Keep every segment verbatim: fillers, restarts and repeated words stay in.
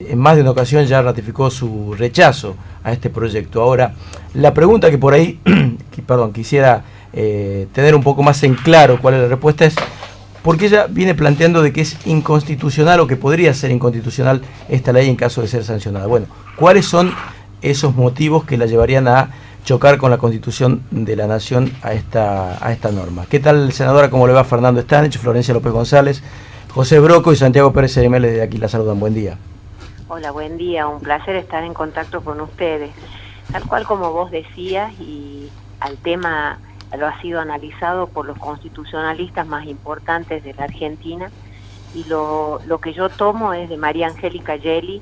en más de una ocasión ya ratificó su rechazo a este proyecto. Ahora, la pregunta que por ahí, perdón, quisiera eh, tener un poco más en claro cuál es la respuesta es, ¿por qué ella viene planteando de que es inconstitucional o que podría ser inconstitucional esta ley en caso de ser sancionada? Bueno, ¿cuáles son esos motivos que la llevarían a chocar con la Constitución de la Nación a esta, a esta norma? ¿Qué tal, senadora? ¿Cómo le va? Fernando Stanich, Florencia López González, José Broco y Santiago Pérez R M L de aquí la saludan. Buen día. Hola, buen día. Un placer estar en contacto con ustedes. Tal cual como vos decías, y al tema lo ha sido analizado por los constitucionalistas más importantes de la Argentina, y lo, lo que yo tomo es de María Angélica Gelli,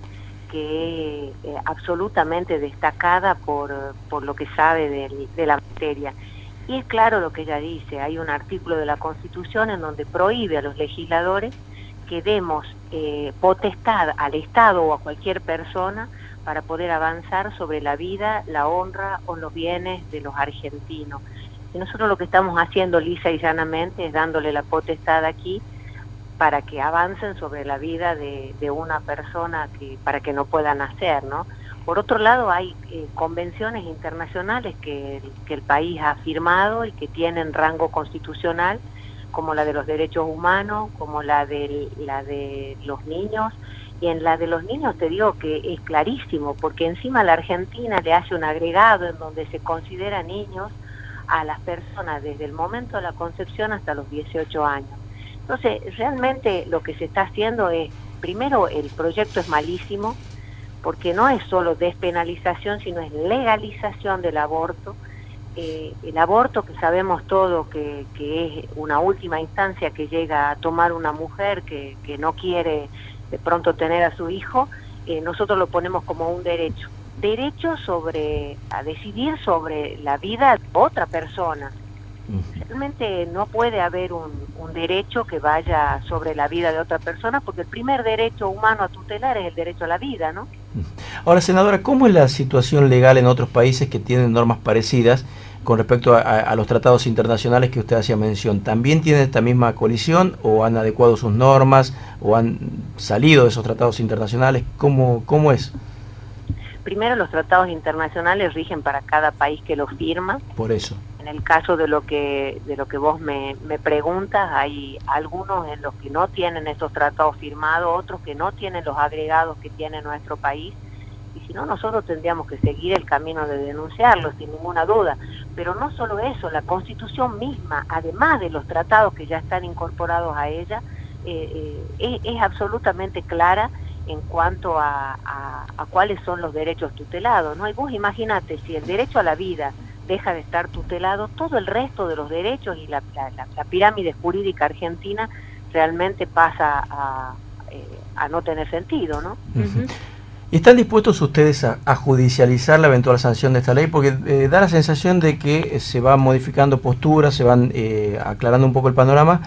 que es eh, absolutamente destacada por, por lo que sabe de, de la materia. Y es claro lo que ella dice, hay un artículo de la Constitución en donde prohíbe a los legisladores que demos eh, potestad al Estado o a cualquier persona para poder avanzar sobre la vida, la honra o los bienes de los argentinos. Y nosotros lo que estamos haciendo lisa y llanamente es dándole la potestad aquí para que avancen sobre la vida de, de una persona que, para que no puedan hacer, ¿no? Por otro lado, hay eh, convenciones internacionales que, que el país ha firmado y que tienen rango constitucional, como la de los derechos humanos, como la de, la de los niños. Y en la de los niños te digo que es clarísimo, porque encima la Argentina le hace un agregado en donde se considera niños a las personas desde el momento de la concepción hasta los dieciocho años. Entonces, realmente lo que se está haciendo es, primero, el proyecto es malísimo, porque no es solo despenalización, sino es legalización del aborto. Eh, el aborto, que sabemos todos que, que es una última instancia que llega a tomar una mujer que, que no quiere de pronto tener a su hijo, eh, nosotros lo ponemos como un derecho. Derecho sobre, a decidir sobre la vida de otra persona. Realmente no puede haber un, un derecho que vaya sobre la vida de otra persona, porque el primer derecho humano a tutelar es el derecho a la vida, ¿no? Ahora, senadora, ¿cómo es la situación legal en otros países que tienen normas parecidas con respecto a, a, a los tratados internacionales que usted hacía mención? ¿También tienen esta misma colisión o han adecuado sus normas o han salido de esos tratados internacionales? ¿Cómo, cómo es? Primero, los tratados internacionales rigen para cada país que los firma. Por eso. En el caso de lo que de lo que vos me, me preguntas, hay algunos en los que no tienen esos tratados firmados, otros que no tienen los agregados que tiene nuestro país, y si no, nosotros tendríamos que seguir el camino de denunciarlos, sin ninguna duda. Pero no solo eso, la Constitución misma, además de los tratados que ya están incorporados a ella, eh, eh, es, es absolutamente clara en cuanto a, a, a cuáles son los derechos tutelados, ¿no? Y vos imagínate, si el derecho a la vida deja de estar tutelado, todo el resto de los derechos y la, la, la pirámide jurídica argentina realmente pasa a, eh, a no tener sentido, ¿no? Uh-huh. ¿Y están dispuestos ustedes a, a judicializar la eventual sanción de esta ley? Porque eh, da la sensación de que se van modificando posturas, se van eh, aclarando un poco el panorama,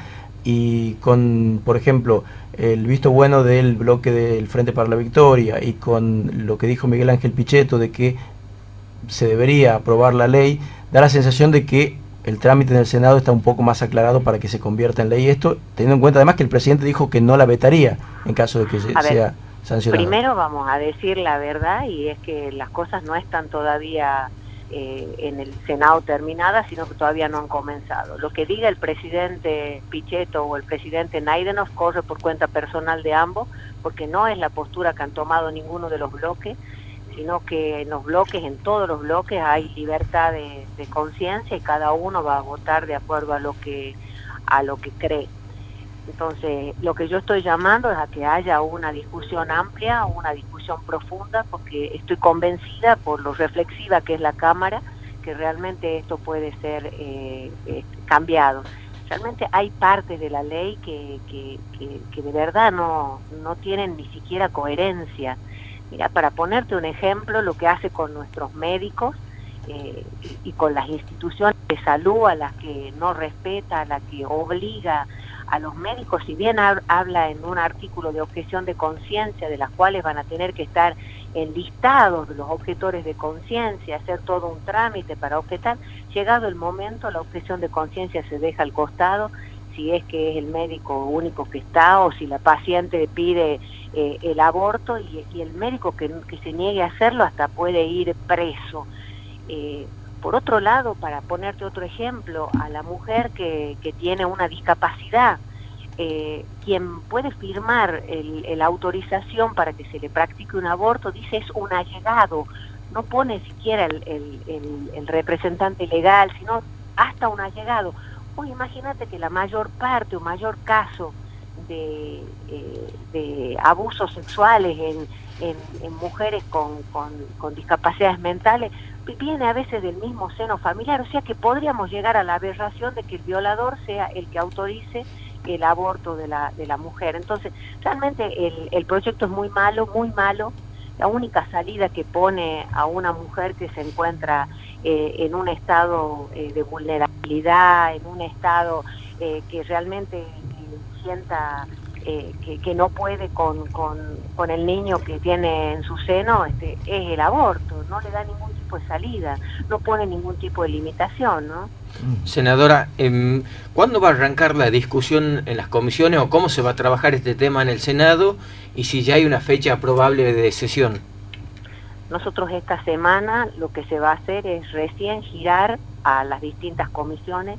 y con, por ejemplo, el visto bueno del bloque del Frente para la Victoria y con lo que dijo Miguel Ángel Pichetto de que se debería aprobar la ley, da la sensación de que el trámite en el Senado está un poco más aclarado para que se convierta en ley. Esto teniendo en cuenta además que el presidente dijo que no la vetaría en caso de que a sea ver, sancionada. Primero vamos a decir la verdad, y es que las cosas no están todavía eh, en el Senado terminadas, sino que todavía no han comenzado. Lo que diga el presidente Pichetto o el presidente Naidenov corre por cuenta personal de ambos, porque no es la postura que han tomado ninguno de los bloques, sino que en los bloques, en todos los bloques, hay libertad de, de conciencia y cada uno va a votar de acuerdo a lo que a lo que cree. Entonces, lo que yo estoy llamando es a que haya una discusión amplia, una discusión profunda, porque estoy convencida por lo reflexiva que es la Cámara, que realmente esto puede ser eh, eh, cambiado. Realmente hay partes de la ley que, que, que, que de verdad no, no tienen ni siquiera coherencia. Mira, para ponerte un ejemplo, lo que hace con nuestros médicos eh, y, y con las instituciones de salud a las que no respeta, a las que obliga a los médicos, si bien habla en un artículo de objeción de conciencia, de las cuales van a tener que estar enlistados los objetores de conciencia, hacer todo un trámite para objetar, llegado el momento la objeción de conciencia se deja al costado, si es que es el médico único que está o si la paciente pide eh, el aborto y, y el médico que, que se niegue a hacerlo hasta puede ir preso. Eh, por otro lado, para ponerte otro ejemplo, a la mujer que, que tiene una discapacidad, eh, quien puede firmar el, el autorización para que se le practique un aborto, dice es un allegado, no pone siquiera el, el, el, el representante legal, sino hasta un allegado. Pues imagínate que la mayor parte o mayor caso de, eh, de abusos sexuales en, en, en mujeres con, con, con discapacidades mentales viene a veces del mismo seno familiar, o sea que podríamos llegar a la aberración de que el violador sea el que autorice el aborto de la, de la mujer. Entonces, realmente el, el proyecto es muy malo, muy malo. La única salida que pone a una mujer que se encuentra eh, en un estado eh, de vulnerabilidad, en un estado eh, que realmente eh, sienta eh, que, que no puede con, con, con el niño que tiene en su seno, este, es el aborto. No le da ningún tipo de salida, no pone ningún tipo de limitación, ¿no? Senadora, eh, ¿cuándo va a arrancar la discusión en las comisiones o cómo se va a trabajar este tema en el Senado y si ya hay una fecha probable de sesión? Nosotros esta semana lo que se va a hacer es recién girar a las distintas comisiones.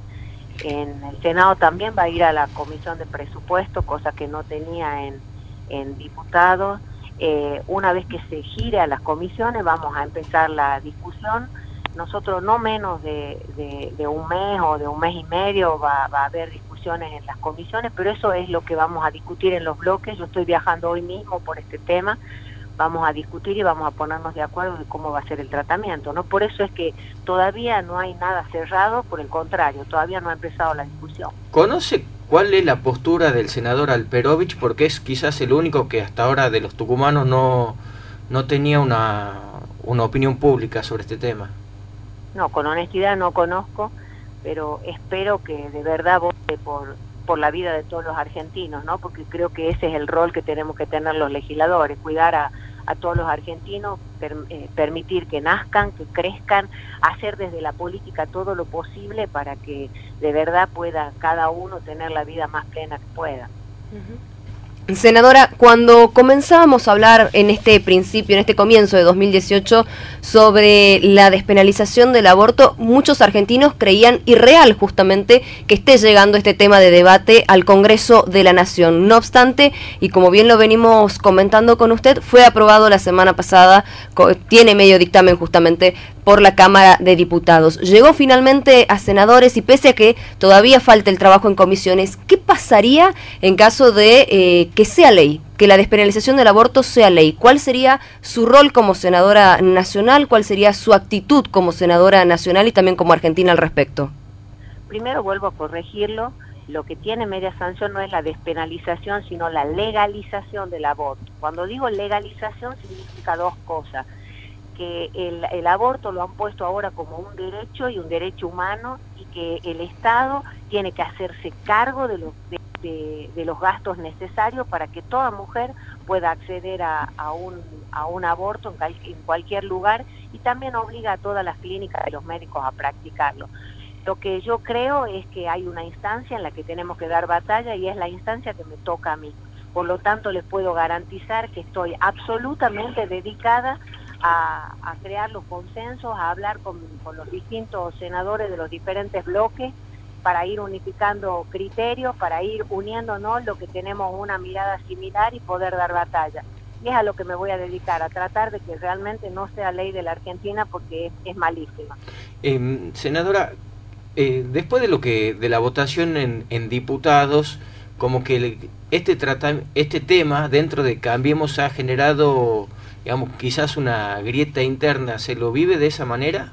En el Senado también va a ir a la comisión de presupuesto, cosa que no tenía en, en diputados. Eh, una vez que se gire a las comisiones vamos a empezar la discusión. Nosotros no menos de, de, de un mes o de un mes y medio va, va a haber discusiones en las comisiones, pero eso es lo que vamos a discutir en los bloques. Yo estoy viajando hoy mismo por este tema, vamos a discutir y vamos a ponernos de acuerdo de cómo va a ser el tratamiento, ¿no? Por eso es que todavía no hay nada cerrado, por el contrario, todavía no ha empezado la discusión. ¿Conoce cuál es la postura del senador Alperovich? Porque es quizás el único que hasta ahora de los tucumanos no, no tenía una, una opinión pública sobre este tema. No, con honestidad no conozco, pero espero que de verdad vote por, por la vida de todos los argentinos, ¿no? Porque creo que ese es el rol que tenemos que tener los legisladores, cuidar a, a todos los argentinos, per, eh, permitir que nazcan, que crezcan, hacer desde la política todo lo posible para que de verdad pueda cada uno tener la vida más plena que pueda. Uh-huh. Senadora, cuando comenzábamos a hablar en este principio, en este comienzo de dos mil dieciocho, sobre la despenalización del aborto, muchos argentinos creían irreal justamente que esté llegando este tema de debate al Congreso de la Nación. No obstante, y como bien lo venimos comentando con usted, fue aprobado la semana pasada, tiene medio dictamen justamente por la Cámara de Diputados. Llegó finalmente a senadores y pese a que todavía falta el trabajo en comisiones, ¿qué pasaría en caso de eh, que sea ley, que la despenalización del aborto sea ley? ¿Cuál sería su rol como senadora nacional? ¿Cuál sería su actitud como senadora nacional y también como argentina al respecto? Primero vuelvo a corregirlo, lo que tiene media sanción no es la despenalización, sino la legalización del aborto. Cuando digo legalización significa dos cosas, que el, el aborto lo han puesto ahora como un derecho y un derecho humano y que el Estado tiene que hacerse cargo de los, de, de, de los gastos necesarios para que toda mujer pueda acceder a, a, un, a un aborto en, cal, en cualquier lugar y también obliga a todas las clínicas y los médicos a practicarlo. Lo que yo creo es que hay una instancia en la que tenemos que dar batalla y es la instancia que me toca a mí. Por lo tanto, les puedo garantizar que estoy absolutamente dedicada A, a crear los consensos, a hablar con, con los distintos senadores de los diferentes bloques para ir unificando criterios, para ir uniéndonos lo que tenemos una mirada similar y poder dar batalla. Y es a lo que me voy a dedicar, a tratar de que realmente no sea ley de la Argentina porque es, es malísima. Eh, senadora, eh, después de lo que de la votación en, en diputados, como que le, este, trata, este tema dentro de Cambiemos ha generado, digamos, quizás una grieta interna. ¿Se lo vive de esa manera?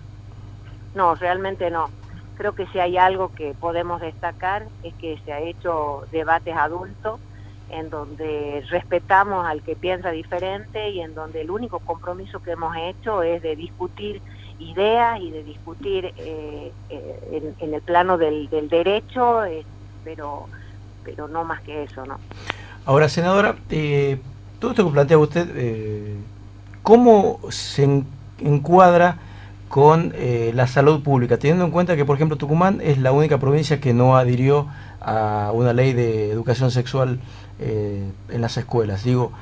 No, realmente no. Creo que si hay algo que podemos destacar es que se ha hecho debates adultos en donde respetamos al que piensa diferente y en donde el único compromiso que hemos hecho es de discutir ideas y de discutir eh, eh, en, en el plano del, del derecho, eh, pero, pero no más que eso, ¿no? Ahora, senadora, eh, todo esto que plantea usted, eh, ¿cómo se encuadra con eh, la salud pública, teniendo en cuenta que, por ejemplo, Tucumán es la única provincia que no adhirió a una ley de educación sexual eh, en las escuelas. Digo,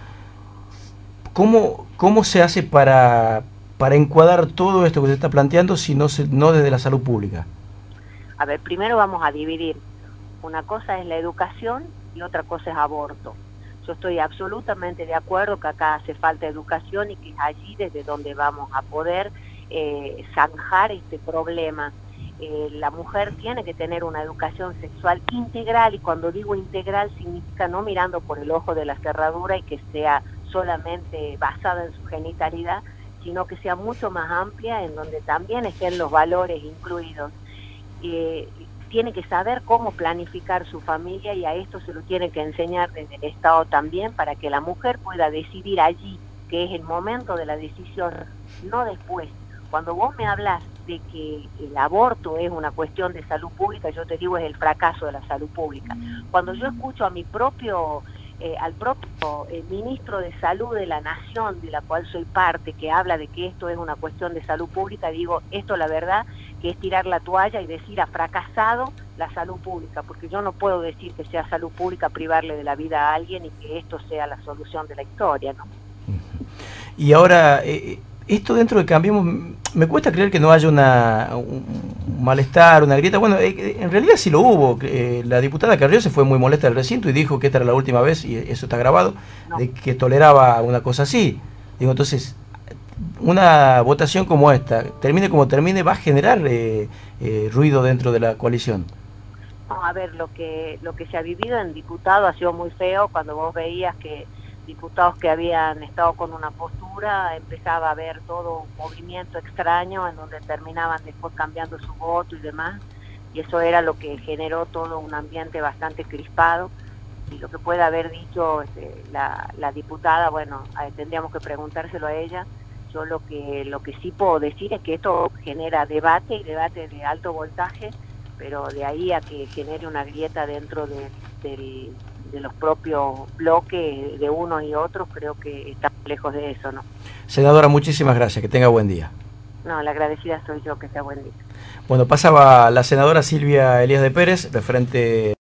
¿cómo, cómo se hace para, para encuadrar todo esto que se está planteando si no, se, no desde la salud pública? A ver, primero vamos a dividir. Una cosa es la educación y otra cosa es aborto. Yo estoy absolutamente de acuerdo que acá hace falta educación y que es allí desde donde vamos a poder eh, zanjar este problema. Eh, la mujer tiene que tener una educación sexual integral, y cuando digo integral significa no mirando por el ojo de la cerradura y que sea solamente basada en su genitalidad, sino que sea mucho más amplia, en donde también estén los valores incluidos. Eh, tiene que saber cómo planificar su familia, y a esto se lo tiene que enseñar desde el Estado también, para que la mujer pueda decidir allí, que es el momento de la decisión, no después. Cuando vos me hablas de que el aborto es una cuestión de salud pública, yo te digo es el fracaso de la salud pública. Cuando yo escucho a mi propio, eh, al propio eh, ministro de Salud de la Nación, de la cual soy parte, que habla de que esto es una cuestión de salud pública, digo, esto la verdad que es tirar la toalla y decir ha fracasado la salud pública, porque yo no puedo decir que sea salud pública privarle de la vida a alguien y que esto sea la solución de la historia, ¿no? Y ahora, eh, esto dentro de Cambiemos, me cuesta creer que no haya una, un malestar, una grieta. Bueno, eh, en realidad sí lo hubo. Eh, la diputada Carrió se fue muy molesta del recinto y dijo que esta era la última vez, y eso está grabado, no. de que toleraba una cosa así. Digo, entonces, una votación como esta, termine como termine, va a generar eh, eh, ruido dentro de la coalición. No, a ver, lo que lo que se ha vivido en diputado ha sido muy feo. Cuando vos veías que diputados que habían estado con una postura, empezaba a haber todo un movimiento extraño en donde terminaban después cambiando su voto y demás, y eso era lo que generó todo un ambiente bastante crispado. Y lo que puede haber dicho este, la, la diputada, bueno, eh, tendríamos que preguntárselo a ella. Yo lo que lo que sí puedo decir es que esto genera debate, y debate de alto voltaje, pero de ahí a que genere una grieta dentro de, de, de los propios bloques de unos y otros, creo que estamos lejos de eso, ¿no? Senadora, muchísimas gracias, que tenga buen día. No, la agradecida soy yo, que sea buen día. Bueno, pasaba la senadora Silvia Elías de Pérez, referente